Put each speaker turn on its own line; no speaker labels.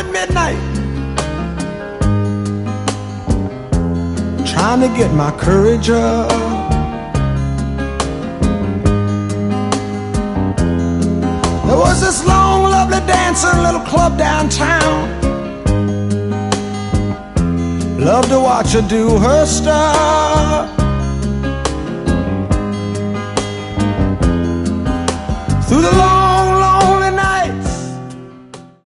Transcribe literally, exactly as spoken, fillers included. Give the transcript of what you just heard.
at midnight, trying to get my courage up. There was this long, lovely dancer, little club downtown. Loved to watch her do her stuff.